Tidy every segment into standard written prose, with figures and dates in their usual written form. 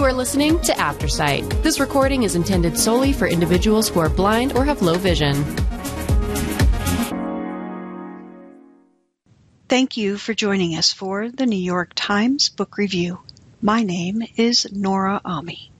You are listening to Aftersight. This recording is intended solely for individuals who are blind or have low vision. Thank you for joining us for the New York Times Book Review. My name is Nora Ami.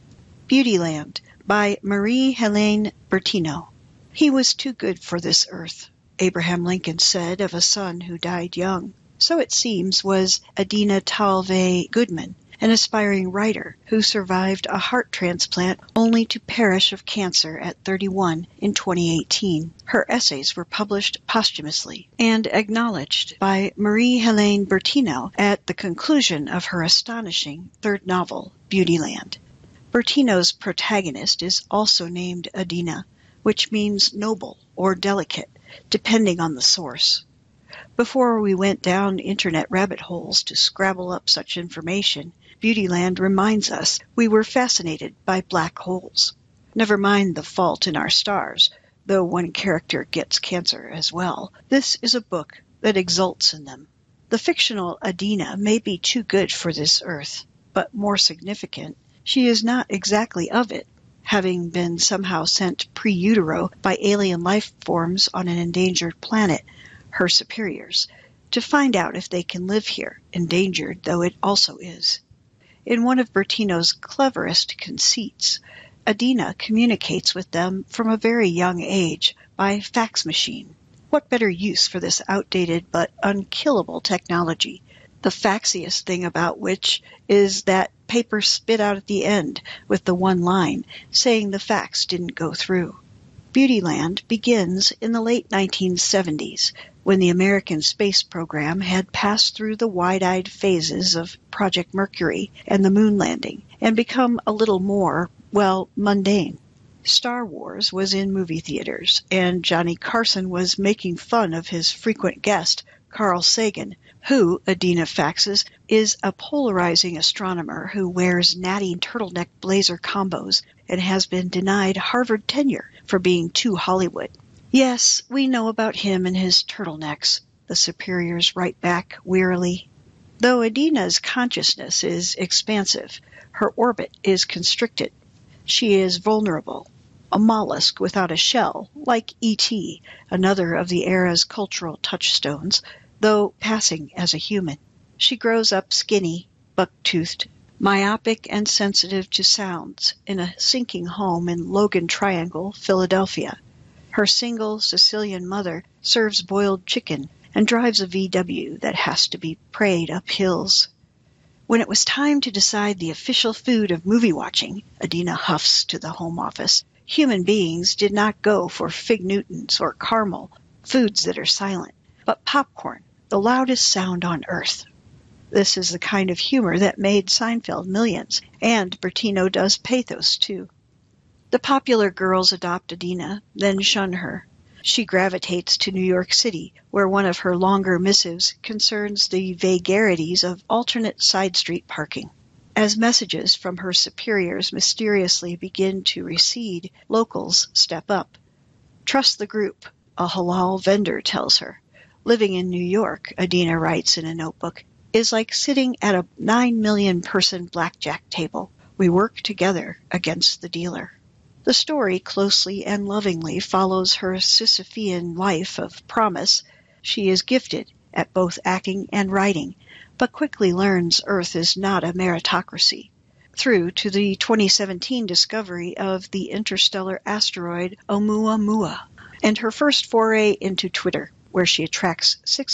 Beautyland by Marie-Helene Bertino. He was too good for this earth, Abraham Lincoln said of a son who died young. So it seems was Adina Talve Goodman, an aspiring writer who survived a heart transplant only to perish of cancer at 31 in 2018. Her essays were published posthumously and acknowledged by Marie-Helene Bertino at the conclusion of her astonishing third novel, Beautyland. Bertino's protagonist is also named Adina, which means noble or delicate, depending on the source. Before we went down internet rabbit holes to scrabble up such information, Beautyland reminds us we were fascinated by black holes. Never mind the fault in our stars, though one character gets cancer as well. This is a book that exults in them. The fictional Adina may be too good for this earth, but more significant, she is not exactly of it, having been somehow sent pre-utero by alien life forms on an endangered planet, her superiors, to find out if they can live here, endangered though it also is. In one of Bertino's cleverest conceits, Adina communicates with them from a very young age by fax machine. What better use for this outdated but unkillable technology? The faxiest thing about which is that paper spit out at the end with the one line saying the fax didn't go through. Beautyland begins in the late 1970s, when the American space program had passed through the wide-eyed phases of Project Mercury and the moon landing and become a little more, mundane. Star Wars was in movie theaters, and Johnny Carson was making fun of his frequent guest, Carl Sagan, who, Adina faxes, is a polarizing astronomer who wears natty turtleneck blazer combos and has been denied Harvard tenure for being too Hollywood. Yes, we know about him and his turtlenecks, the superiors write back wearily. Though Adina's consciousness is expansive, her orbit is constricted. She is vulnerable, a mollusk without a shell, like E.T., another of the era's cultural touchstones, though passing as a human. She grows up skinny, buck-toothed, myopic and sensitive to sounds in a sinking home in Logan Triangle, Philadelphia. Her single Sicilian mother serves boiled chicken and drives a VW that has to be prayed up hills. When it was time to decide the official food of movie watching, Adina huffs to the Home Office, human beings did not go for Fig Newtons or caramel, foods that are silent, but popcorn, the loudest sound on earth. This is the kind of humor that made Seinfeld millions, and Bertino does pathos too. The popular girls adopt Adina, then shun her. She gravitates to New York City, where one of her longer missives concerns the vagaries of alternate side street parking. As messages from her superiors mysteriously begin to recede, locals step up. Trust the group, a halal vendor tells her. Living in New York, Adina writes in a notebook, is like sitting at a 9 million-person blackjack table. We work together against the dealer. The story closely and lovingly follows her Sisyphean life of promise. She is gifted at both acting and writing, but quickly learns Earth is not a meritocracy, through to the 2017 discovery of the interstellar asteroid Oumuamua, and her first foray into Twitter, where she attracts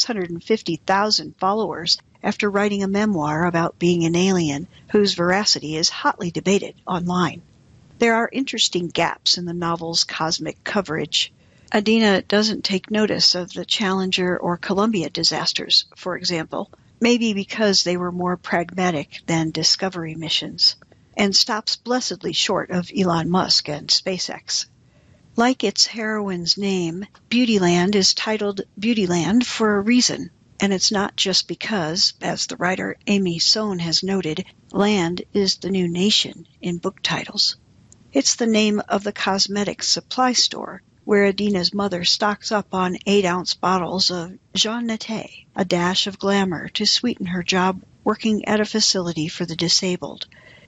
650,000 followers after writing a memoir about being an alien whose veracity is hotly debated online. There are interesting gaps in the novel's cosmic coverage. Adina doesn't take notice of the Challenger or Columbia disasters, for example, maybe because they were more pragmatic than Discovery missions, and stops blessedly short of Elon Musk and SpaceX. Like its heroine's name, Beautyland is titled Beautyland for a reason, and it's not just because, as the writer Amy Sohn has noted, land is the new nation in book titles. It's the name of the cosmetics supply store where Adina's mother stocks up on 8-ounce bottles of Jean Naté, a dash of glamour to sweeten her job working at a facility for the disabled.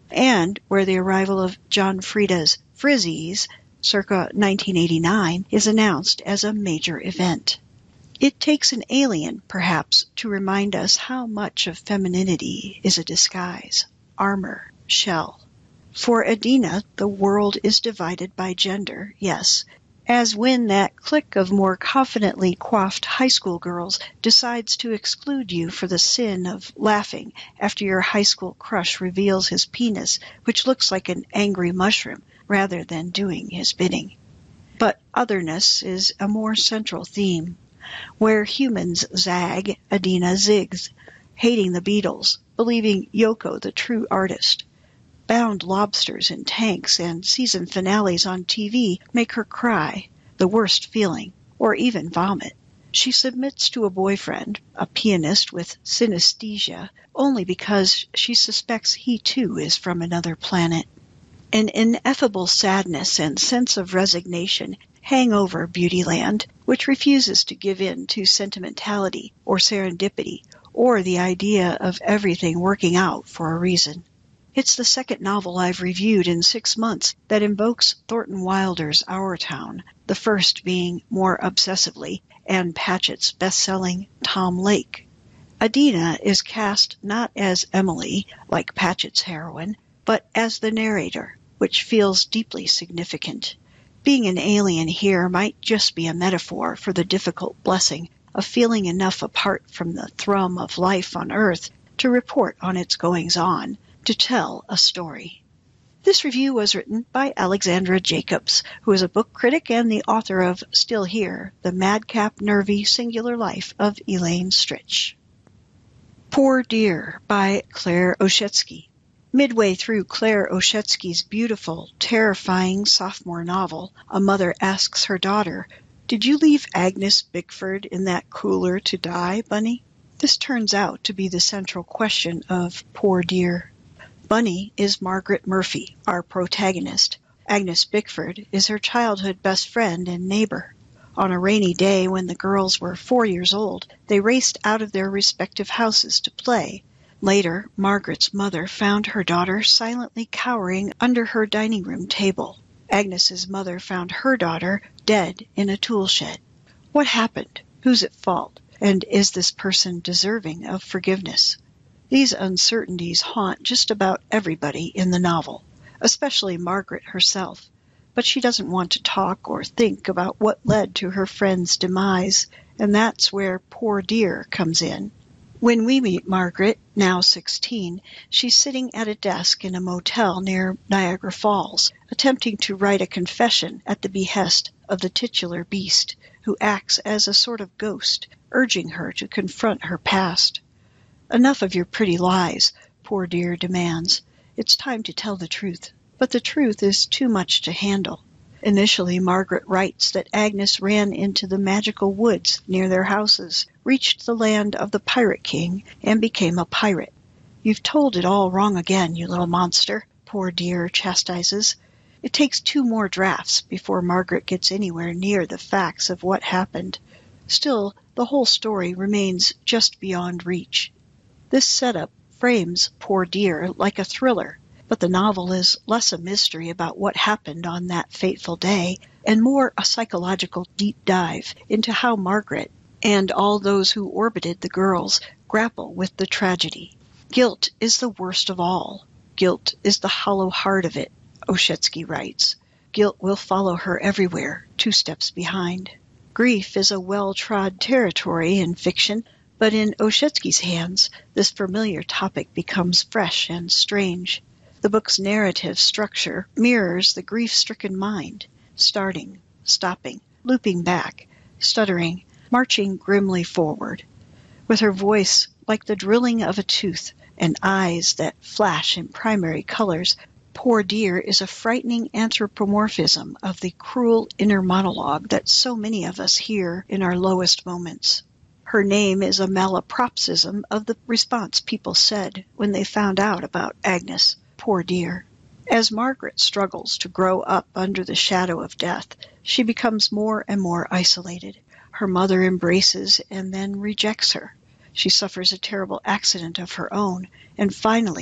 and where the arrival of John Frieda's Frizzies, circa 1989, is announced as a major event. It takes an alien, perhaps, to remind us how much of femininity is a disguise, armor, shell. For Adina, the world is divided by gender, yes, as when that clique of more confidently coiffed high school girls decides to exclude you for the sin of laughing after your high school crush reveals his penis, which looks like an angry mushroom, rather than doing his bidding. But otherness is a more central theme. Where humans zag, Adina zigs, hating the Beatles, believing Yoko the true artist. Bound lobsters in tanks and season finales on TV make her cry, the worst feeling, or even vomit. She submits to a boyfriend, a pianist with synesthesia, only because she suspects he too is from another planet. An ineffable sadness and sense of resignation hang over Beautyland, which refuses to give in to sentimentality or serendipity or the idea of everything working out for a reason. It's the second novel I've reviewed in 6 months that invokes Thornton Wilder's Our Town, the first being more obsessively Anne Patchett's best-selling Tom Lake. Adina is cast not as Emily, like Patchett's heroine, but as the narrator, which feels deeply significant. Being an alien here might just be a metaphor for the difficult blessing of feeling enough apart from the thrum of life on Earth to report on its goings-on, to tell a story. This review was written by Alexandra Jacobs, who is a book critic and the author of Still Here, The Madcap, Nervy, Singular Life of Elaine Stritch. Poor Dear by Claire Oshetsky. Midway through Claire Oshetsky's beautiful, terrifying sophomore novel, a mother asks her daughter, "Did you leave Agnes Bickford in that cooler to die, Bunny?" This turns out to be the central question of Poor Dear. Bunny is Margaret Murphy, our protagonist. Agnes Bickford is her childhood best friend and neighbor. On a rainy day when the girls were 4 years old, they raced out of their respective houses to play. Later, Margaret's mother found her daughter silently cowering under her dining room table. Agnes's mother found her daughter dead in a tool shed. What happened? Who's at fault? And is this person deserving of forgiveness? These uncertainties haunt just about everybody in the novel, especially Margaret herself. But she doesn't want to talk or think about what led to her friend's demise, and that's where Poor Dear comes in. When we meet Margaret, now 16, she's sitting at a desk in a motel near Niagara Falls, attempting to write a confession at the behest of the titular beast, who acts as a sort of ghost, urging her to confront her past. "Enough of your pretty lies," Poor Dear demands. "It's time to tell the truth." But the truth is too much to handle. Initially, Margaret writes that Agnes ran into the magical woods near their houses, reached the land of the Pirate King, and became a pirate. "You've told it all wrong again, you little monster," Poor Dear chastises. It takes 2 more drafts before Margaret gets anywhere near the facts of what happened. Still, the whole story remains just beyond reach. This setup frames Poor Dear like a thriller, but the novel is less a mystery about what happened on that fateful day and more a psychological deep dive into how Margaret and all those who orbited the girls grapple with the tragedy. Guilt is the worst of all. Guilt is the hollow heart of it, Oshetsky writes. Guilt will follow her everywhere, 2 steps behind. Grief is a well-trod territory in fiction, but in Oshetsky's hands, this familiar topic becomes fresh and strange. The book's narrative structure mirrors the grief-stricken mind, starting, stopping, looping back, stuttering, marching grimly forward. With her voice like the drilling of a tooth and eyes that flash in primary colors, Poor Dear is a frightening anthropomorphism of the cruel inner monologue that so many of us hear in our lowest moments. Her name is a malapropism of the response people said when they found out about Agnes, Poor Dear. As Margaret struggles to grow up under the shadow of death, she becomes more and more isolated. Her mother embraces and then rejects her. She suffers a terrible accident of her own, and finally,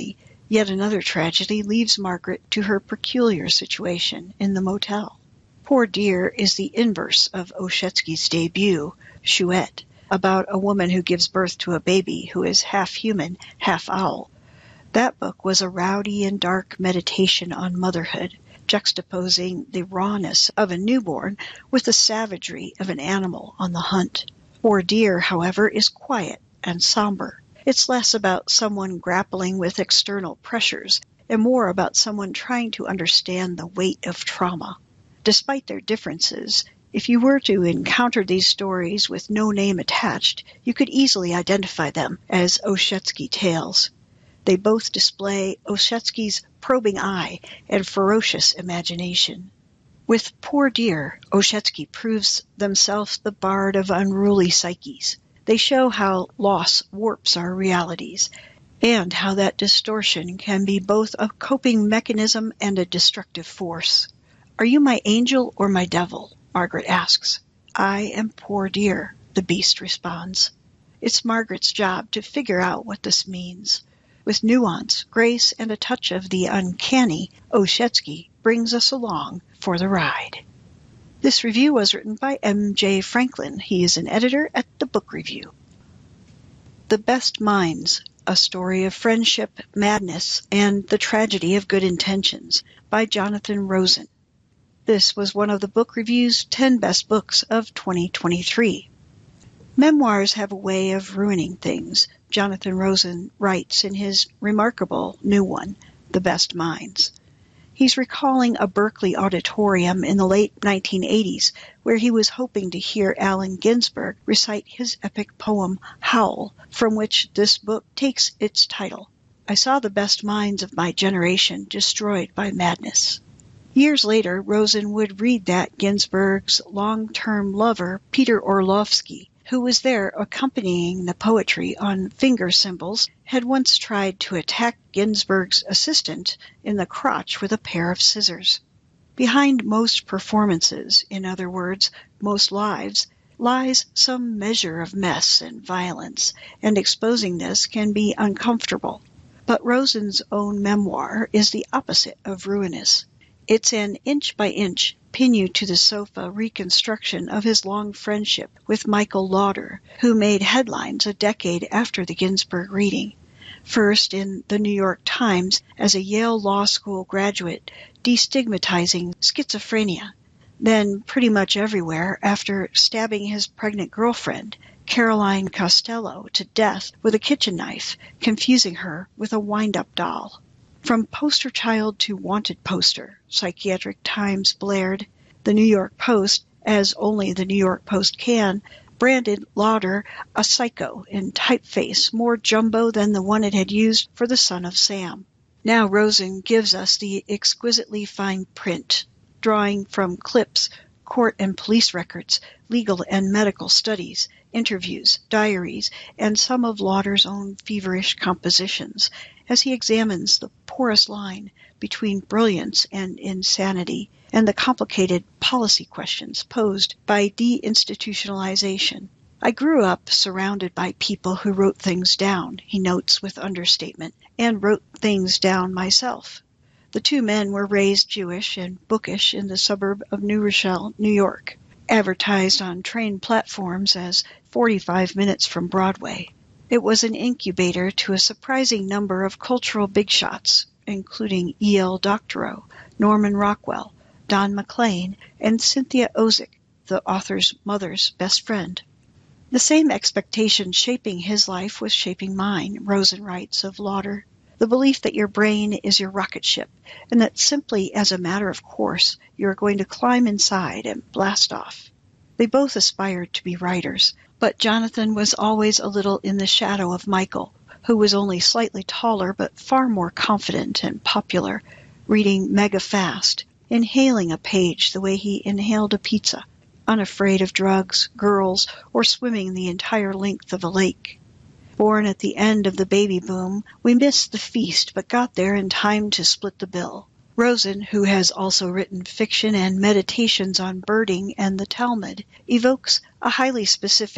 Yet another tragedy leaves Margaret to her peculiar situation in the motel. Poor Dear is the inverse of Oshetsky's debut, Chouette, about a woman who gives birth to a baby who is half human, half owl. That book was a rowdy and dark meditation on motherhood, juxtaposing the rawness of a newborn with the savagery of an animal on the hunt. Poor Dear, however, is quiet and somber. It's less about someone grappling with external pressures and more about someone trying to understand the weight of trauma. Despite their differences, if you were to encounter these stories with no name attached, you could easily identify them as Oshetsky tales. They both display Oshetsky's probing eye and ferocious imagination. With Poor Dear, Oshetsky proves themselves the bard of unruly psyches. They show how loss warps our realities, and how that distortion can be both a coping mechanism and a destructive force. "Are you my angel or my devil?" Margaret asks. "I am Poor Dear," the beast responds. It's Margaret's job to figure out what this means. With nuance, grace, and a touch of the uncanny, Oshetsky brings us along for the ride. This review was written by M.J. Franklin. He is an editor at the Book Review. The Best Minds, A Story of Friendship, Madness, and the Tragedy of Good Intentions by Jonathan Rosen. This was one of the Book Review's 10 Best Books of 2023. Memoirs have a way of ruining things, Jonathan Rosen writes in his remarkable new one, The Best Minds. He's recalling a Berkeley auditorium in the late 1980s where he was hoping to hear Allen Ginsberg recite his epic poem, Howl, from which this book takes its title. I saw the best minds of my generation destroyed by madness. Years later, Rosen would read that Ginsberg's long-term lover, Peter Orlovsky, who was there accompanying the poetry on finger cymbals, had once tried to attack Ginsberg's assistant in the crotch with a pair of scissors. Behind most performances, in other words, most lives, lies some measure of mess and violence, and exposing this can be uncomfortable. But Rosen's own memoir is the opposite of ruinous. It's an inch-by-inch, pin-you-to-the-sofa reconstruction of his long friendship with Michael Lauder, who made headlines a decade after the Ginsberg reading. First in the New York Times as a Yale Law School graduate destigmatizing schizophrenia, then pretty much everywhere after stabbing his pregnant girlfriend, Caroline Costello, to death with a kitchen knife, confusing her with a wind-up doll. From poster child to wanted poster, Psychiatric Times blared. The New York Post, as only the New York Post can, branded Lauder a psycho in typeface more jumbo than the one it had used for the Son of Sam. Now Rosen gives us the exquisitely fine print, drawing from clips, court and police records, legal and medical studies, interviews, diaries, and some of Lauder's own feverish compositions, as he examines the porous line between brilliance and insanity and the complicated policy questions posed by deinstitutionalization. I grew up surrounded by people who wrote things down, he notes with understatement, and wrote things down myself. The two men were raised Jewish and bookish in the suburb of New Rochelle, New York, advertised on train platforms as 45 minutes from Broadway. It was an incubator to a surprising number of cultural big shots, including E.L. Doctorow, Norman Rockwell, Don McLean, and Cynthia Ozick, the author's mother's best friend. The same expectation shaping his life was shaping mine, Rosen writes of Lauder. The belief that your brain is your rocket ship, and that simply as a matter of course you are going to climb inside and blast off. They both aspired to be writers, but Jonathan was always a little in the shadow of Michael, who was only slightly taller but far more confident and popular, reading mega fast, inhaling a page the way he inhaled a pizza, unafraid of drugs, girls, or swimming the entire length of a lake. Born at the end of the baby boom, we missed the feast but got there in time to split the bill. Rosen, who has also written fiction and meditations on birding and the Talmud, evokes a highly specific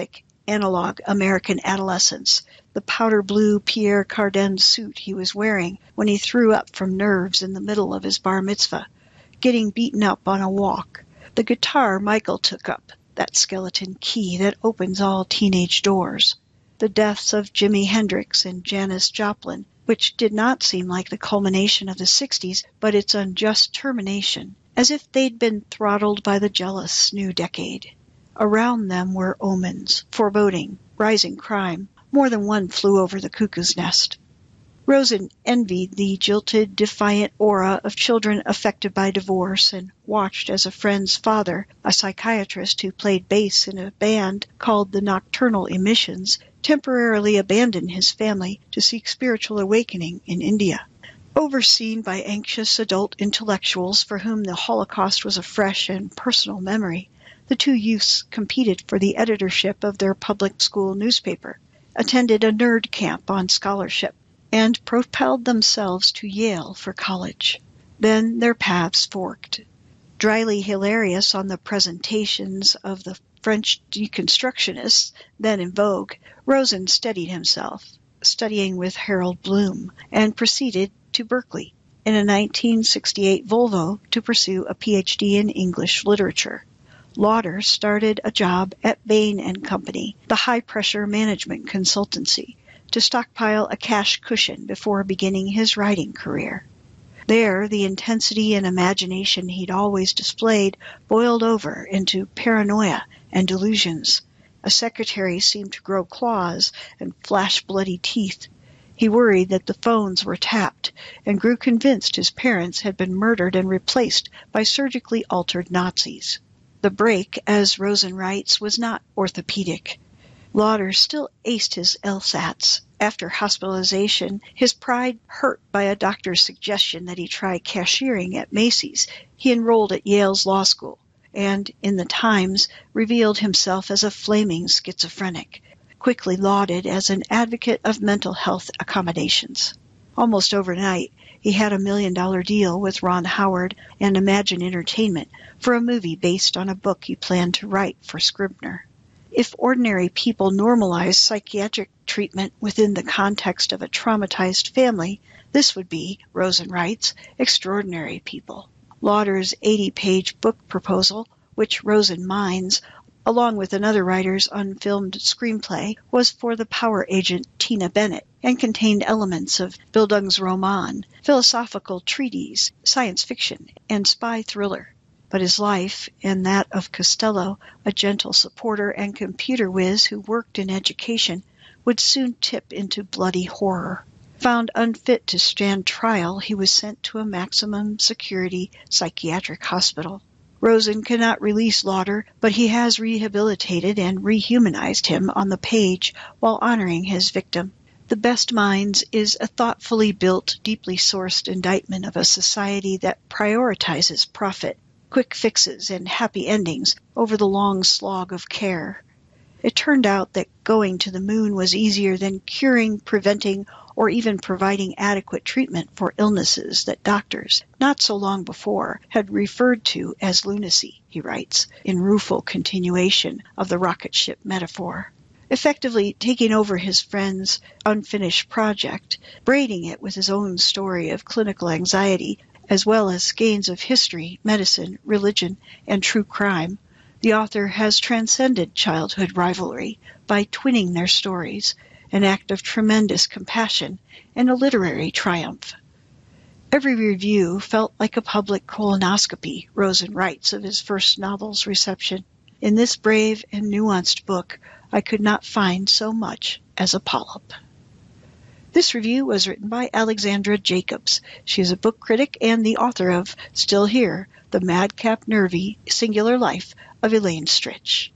analog American adolescence, the powder blue Pierre Cardin suit he was wearing when he threw up from nerves in the middle of his bar mitzvah, getting beaten up on a walk, the guitar Michael took up, that skeleton key that opens all teenage doors, the deaths of Jimi Hendrix and Janis Joplin, which did not seem like the culmination of the 60s, but its unjust termination, as if they'd been throttled by the jealous new decade. Around them were omens, foreboding, rising crime. More than one flew over the cuckoo's nest. Rosen envied the jilted, defiant aura of children affected by divorce and watched as a friend's father, a psychiatrist who played bass in a band called the Nocturnal Emissions, temporarily abandon his family to seek spiritual awakening in India. Overseen by anxious adult intellectuals for whom the Holocaust was a fresh and personal memory, the two youths competed for the editorship of their public school newspaper, attended a nerd camp on scholarship, and propelled themselves to Yale for college. Then their paths forked. Dryly hilarious on the presentations of the French deconstructionists then in vogue, Rosen steadied himself, studying with Harold Bloom, and proceeded to Berkeley in a 1968 Volvo to pursue a PhD in English literature. Lauder started a job at Bain & Company, the high-pressure management consultancy, to stockpile a cash cushion before beginning his writing career. There, the intensity and imagination he'd always displayed boiled over into paranoia and delusions. A secretary seemed to grow claws and flash bloody teeth. He worried that the phones were tapped and grew convinced his parents had been murdered and replaced by surgically altered Nazis. The break, as Rosen writes, was not orthopedic. Lauder still aced his LSATs. After hospitalization, his pride hurt by a doctor's suggestion that he try cashiering at Macy's. He enrolled at Yale's law school, and, in the Times, revealed himself as a flaming schizophrenic, quickly lauded as an advocate of mental health accommodations. Almost overnight, he had $1 million deal with Ron Howard and Imagine Entertainment for a movie based on a book he planned to write for Scribner. If ordinary people normalize psychiatric treatment within the context of a traumatized family, this would be, Rosen writes, extraordinary people. Lauder's 80-page book proposal, which Rosen mines, along with another writer's unfilmed screenplay, was for the power agent Tina Bennett and contained elements of Bildungsroman, philosophical treatise, science fiction, and spy thriller. But his life, and that of Costello, a gentle supporter and computer whiz who worked in education, would soon tip into bloody horror. Found unfit to stand trial, he was sent to a maximum security psychiatric hospital. Rosen cannot release Lauder, but he has rehabilitated and rehumanized him on the page while honoring his victim. The Best Minds is a thoughtfully built, deeply sourced indictment of a society that prioritizes profit, quick fixes, and happy endings over the long slog of care. It turned out that going to the moon was easier than curing, preventing, or even providing adequate treatment for illnesses that doctors, not so long before, had referred to as lunacy, he writes, in rueful continuation of the rocket ship metaphor. Effectively taking over his friend's unfinished project, braiding it with his own story of clinical anxiety, as well as skeins of history, medicine, religion, and true crime, the author has transcended childhood rivalry by twinning their stories, an act of tremendous compassion and a literary triumph. Every review felt like a public colonoscopy, Rosen writes of his first novel's reception. In this brave and nuanced book, I could not find so much as a polyp. This review was written by Alexandra Jacobs. She is a book critic and the author of Still Here, The Madcap Nervy Singular Life of Elaine Stritch.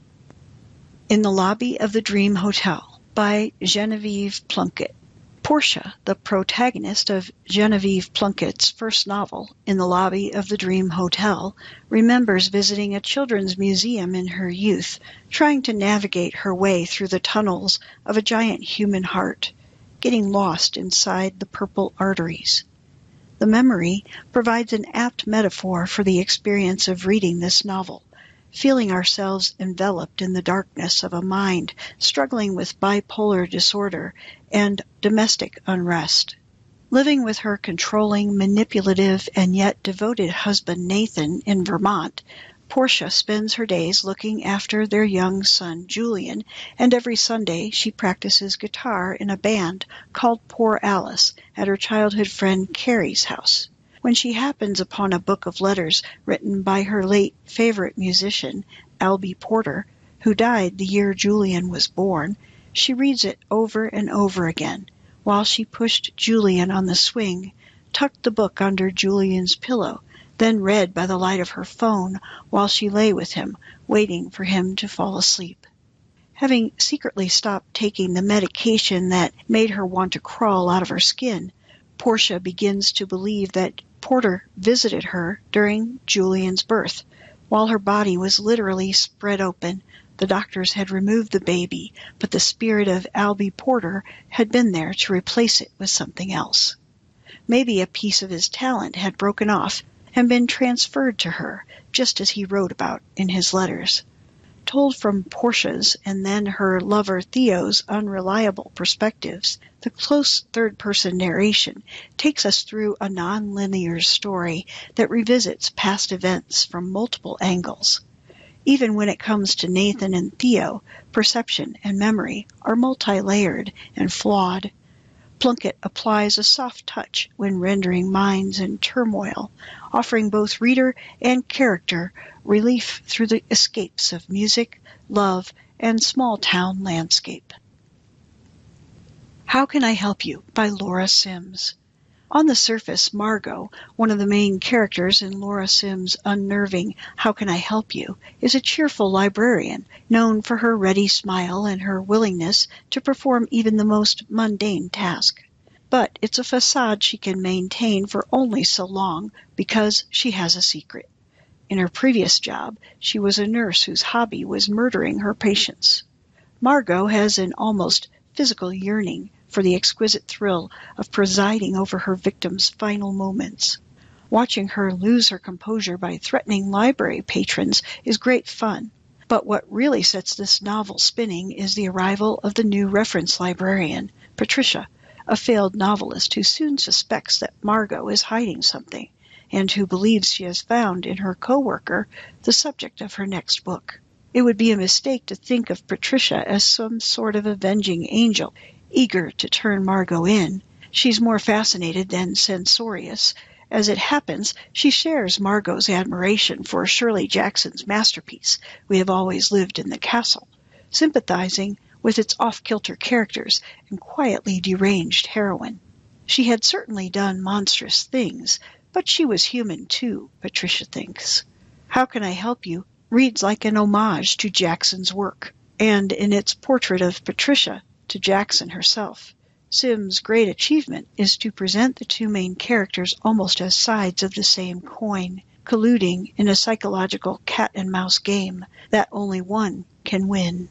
In the Lobby of the Dream Hotel by Genevieve Plunkett. Portia, the protagonist of Genevieve Plunkett's first novel, In the Lobby of the Dream Hotel, remembers visiting a children's museum in her youth, trying to navigate her way through the tunnels of a giant human heart, getting lost inside the purple arteries. The memory provides an apt metaphor for the experience of reading this novel, feeling ourselves enveloped in the darkness of a mind struggling with bipolar disorder and domestic unrest. Living with her controlling, manipulative, and yet devoted husband Nathan in Vermont, Portia spends her days looking after their young son Julian, and every Sunday she practices guitar in a band called Poor Alice at her childhood friend Carrie's house. When she happens upon a book of letters written by her late favorite musician, Albie Porter, who died the year Julian was born, she reads it over and over again, while she pushed Julian on the swing, tucked the book under Julian's pillow, then read by the light of her phone while she lay with him, waiting for him to fall asleep. Having secretly stopped taking the medication that made her want to crawl out of her skin, Portia begins to believe that Porter visited her during Julian's birth. While her body was literally spread open, the doctors had removed the baby, but the spirit of Albie Porter had been there to replace it with something else. Maybe a piece of his talent had broken off and been transferred to her, just as he wrote about in his letters. Told from Portia's and then her lover Theo's unreliable perspectives, the close third-person narration takes us through a non-linear story that revisits past events from multiple angles. Even when it comes to Nathan and Theo, perception and memory are multi-layered and flawed. Plunkett applies a soft touch when rendering minds in turmoil, offering both reader and character relief through the escapes of music, love, and small-town landscape. How Can I Help You? By Laura Sims. On the surface, Margot, one of the main characters in Laura Sims' unnerving How Can I Help You?, is a cheerful librarian, known for her ready smile and her willingness to perform even the most mundane task. But it's a facade she can maintain for only so long because she has a secret. In her previous job, she was a nurse whose hobby was murdering her patients. Margot has an almost physical yearning for the exquisite thrill of presiding over her victims' final moments. Watching her lose her composure by threatening library patrons is great fun, but what really sets this novel spinning is the arrival of the new reference librarian, Patricia, a failed novelist who soon suspects that Margot is hiding something, and who believes she has found in her co-worker the subject of her next book. It would be a mistake to think of Patricia as some sort of avenging angel, eager to turn Margot in. She's more fascinated than censorious. As it happens, she shares Margot's admiration for Shirley Jackson's masterpiece, We Have Always Lived in the Castle, sympathizing with its off-kilter characters and quietly deranged heroine. She had certainly done monstrous things, but she was human too, Patricia thinks. How Can I Help You? Reads like an homage to Jackson's work, and in its portrait of Patricia, to Jackson herself. Sims' great achievement is to present the two main characters almost as sides of the same coin, colluding in a psychological cat-and-mouse game that only one can win.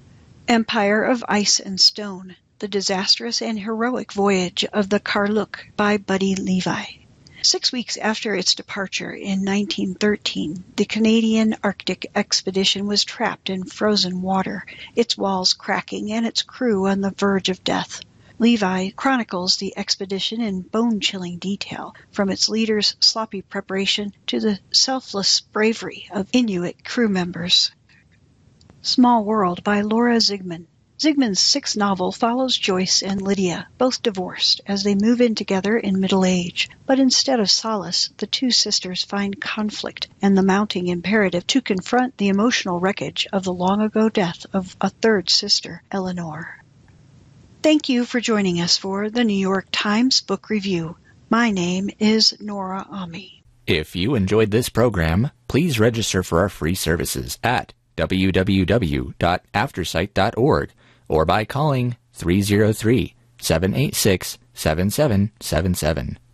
Empire of Ice and Stone, The Disastrous and Heroic Voyage of the Karluk by Buddy Levi. 6 weeks after its departure in 1913, the Canadian Arctic expedition was trapped in frozen water, its walls cracking and its crew on the verge of death. Levi chronicles the expedition in bone-chilling detail, from its leaders' sloppy preparation to the selfless bravery of Inuit crew members. Small World by Laura Zigman. Zigman's sixth novel follows Joyce and Lydia, both divorced, as they move in together in middle age. But instead of solace, the two sisters find conflict and the mounting imperative to confront the emotional wreckage of the long-ago death of a third sister, Eleanor. Thank you for joining us for the New York Times Book Review. My name is Nora Ami. If you enjoyed this program, please register for our free services at www.aftersight.org or by calling 303-786-7777.